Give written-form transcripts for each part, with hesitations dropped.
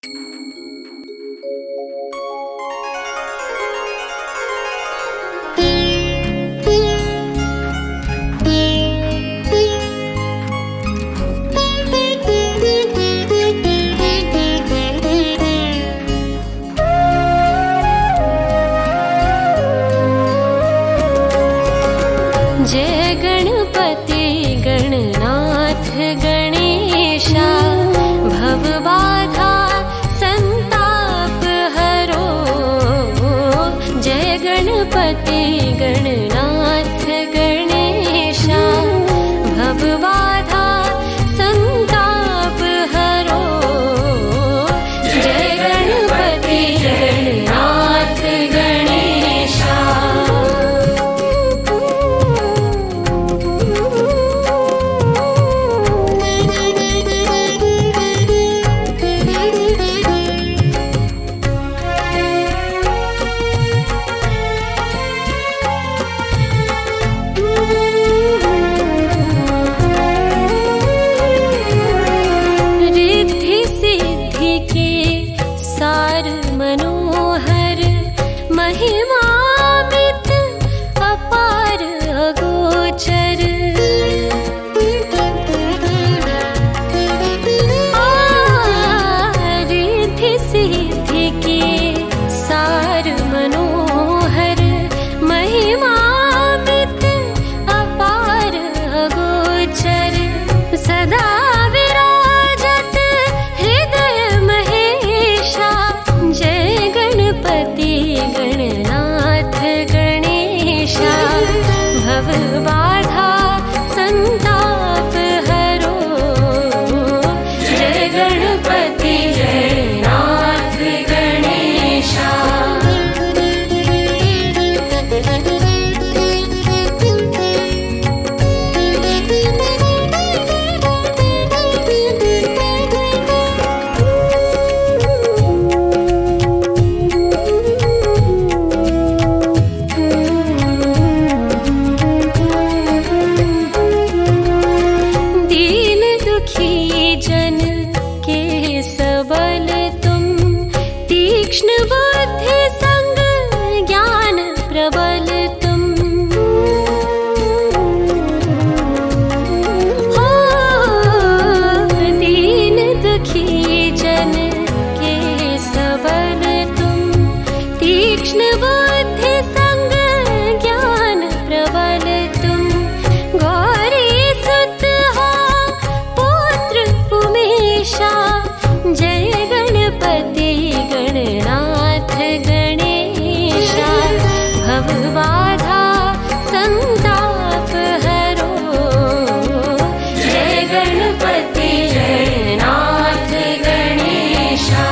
जय गणपति गणनाथ गणेशा, भवबाधा संताप हरो। जय गणपति गणनाथ गणेशा, भवबाधा संताप हरो। जय गणपति गणनाथ गणेशा। मनोहर महिमामित अपार अगोचर। रिद्धि सिद्धि के सार मनोहर महिमामित अपार अगोचर। सदा विराजत हृदय महेशा, जय गणपति गणनाथ गणेशा, भवबाधा संताप हरो। जय गणपति गणनाथ गणेशा। जन के सबल तुम, तीक्ष्ण बुद्धि संग ज्ञान प्रबल तुम। हो दीन दुखी जन के सबल तुम, तीक्ष्ण बुद्धि संग ज्ञान प्रबल तुम। गौरी सुत जय गणपति गणनाथ गणेशा, भवबाधा संताप हरो। जय गणपति गणनाथ गणेशा।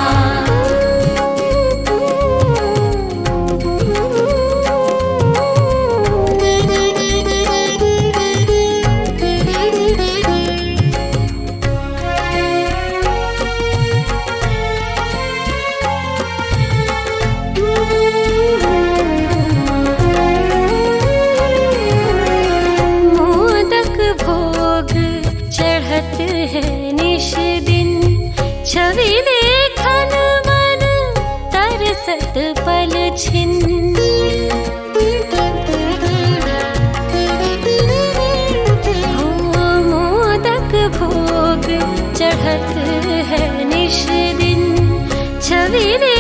है निश दिन छवि देखन मन तरसत पल छिन। हो मोदक भोग चढ़त है निश दिन छवि